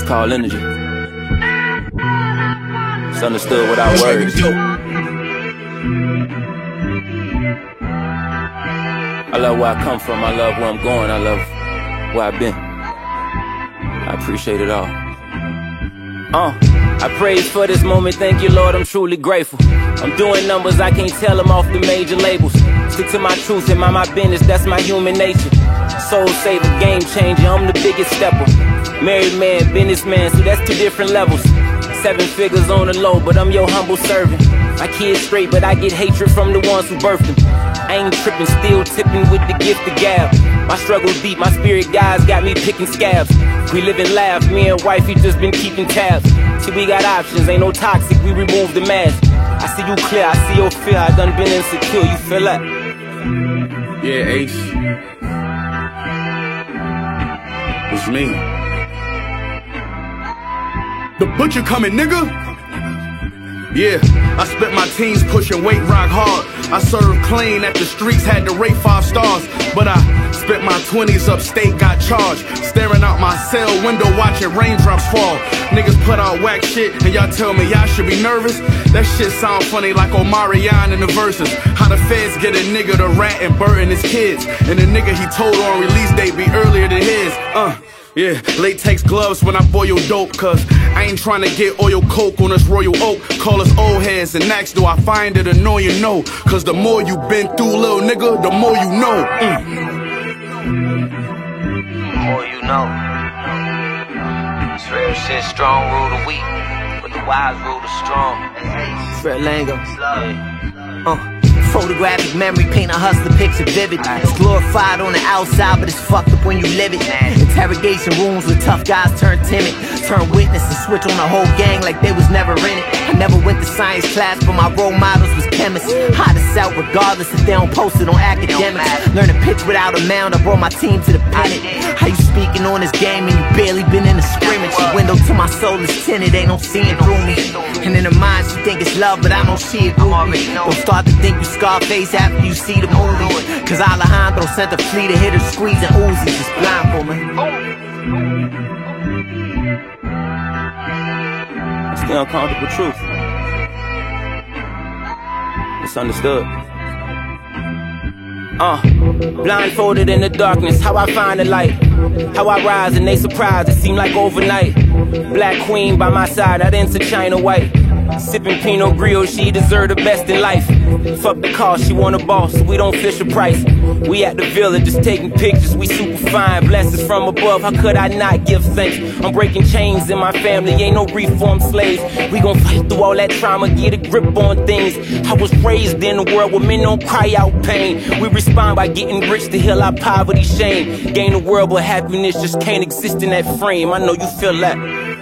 called energy. It's understood without words. I love where I come from, I love where I'm going, I love where I've been. I appreciate it all. I praise for this moment, thank you Lord, I'm truly grateful. I'm doing numbers, I can't tell them off the major labels. Stick to my truth and mind my business, that's my human nature. Soul saver, game changer, I'm the biggest stepper. Married man, businessman, so that's 2 different levels. 7 figures on the low, but I'm your humble servant. My kids straight, but I get hatred from the ones who birthed them. I ain't tripping, still tipping with the gift of gab. My struggle's deep, my spirit guys got me picking scabs. We live and laugh, me and wifey just been keeping tabs. See, we got options, ain't no toxic, we remove the mask. I see you clear, I see your fear, I done been insecure, you feel that? Yeah, Ace. It's me. The butcher coming, nigga. Yeah, I spent my teens pushing weight rock hard. I served clean at the streets, had to rate 5 stars. But I spent my 20s upstate, got charged. Staring out my cell window, watching raindrops fall. Niggas put out whack shit, and y'all tell me y'all should be nervous? That shit sound funny like Omarion in the verses. How the feds get a nigga to rat and burden his kids. And the nigga he told on release date be earlier than his. Yeah, latex gloves when I boil dope, cause I ain't trying to get oil coke on this royal oak. Call us old heads and ask, do I find it annoying? No, cause the more you been through, little nigga, the more you know. The more you know. It's real shit, strong rule the weak, but the wise rule the strong. Fred Lango. Photographic memory, paint a hustler picture vivid. It's glorified on the outside, but it's fucked up when you live it. Interrogation rooms with tough guys turn timid, turn witness and switch on the whole gang like they was never in it. I never went to science class, but my role models was chemists. Hottest out regardless if they don't post it on academics. Learn to pitch without a mound, I brought my team to the pennant. How you speaking on this game and you barely been in a scrimmage? The window to my soul is tinted, ain't no seeing through me. And in her mind she think it's love, but I know she agree me. Don't start to think you Scarface after you see the movie, cause Alejandro sent the fleet of hitters squeezing Uzis. It's blindfold, man. It's the uncomfortable truth. It's understood. Blindfolded in the darkness, how I find the light. How I rise and they surprised, it seemed like overnight. Black queen by my side, I didn't see China white. Sipping Pinot Grillo, she deserved the best in life. Fuck the cost, she want a boss, so we don't fish a price. We at the village, just taking pictures, we super fine. Blessings from above, how could I not give thanks? I'm breaking chains in my family, ain't no reformed slaves. We gon' fight through all that trauma, get a grip on things. I was raised in a world where men don't cry out pain. We respond by getting rich to heal our poverty, shame. Gain the world, but happiness just can't exist in that frame. I know you feel that.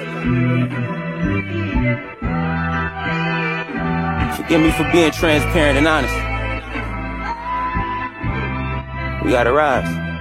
Forgive me for being transparent and honest. We gotta rise.